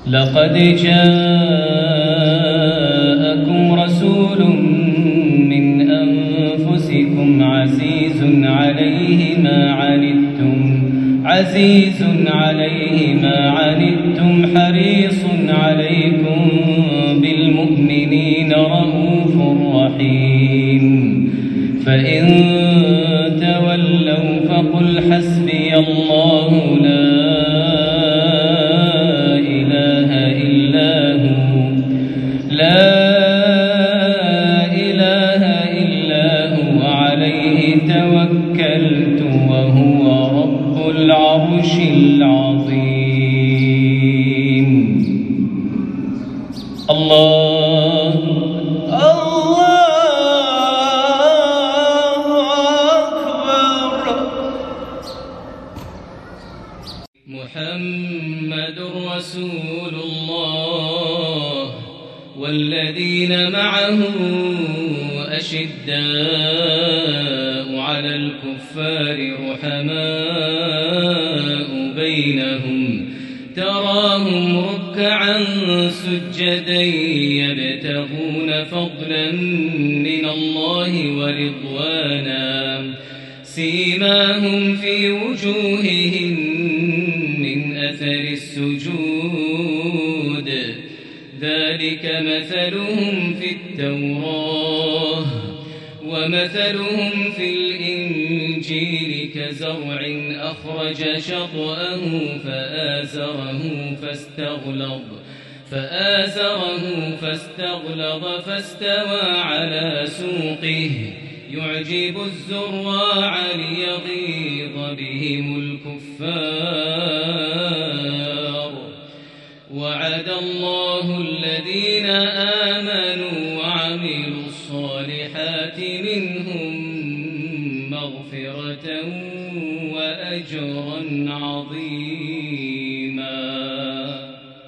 لقد جاءكم رسول من أنفسكم عزيز عليه ما عنتم حريص عليكم بالمؤمنين رؤوف رحيم. فإن تولوا فقل حسبي الله لا إله إلا هو عليه توكلت وهو رب العرش العظيم. الله أكبر. محمد رسول الله والذين معه أشداء على الكفار رحماء بينهم تراهم ركعا سجدا يبتغون فضلا من الله ورضوانا سيماهم في وجوههم من أثر السجود ذلك مثلهم في التوراة ومثلهم في الإنجيل كزرع أخرج شطأه فآزره فاستغلظ فاستوى على سوقه يعجب الزراع ليغيظ بهم الكفار. وعد الله الذين آمنوا وعملوا الصالحات منهم مغفرة وأجرا عظيما.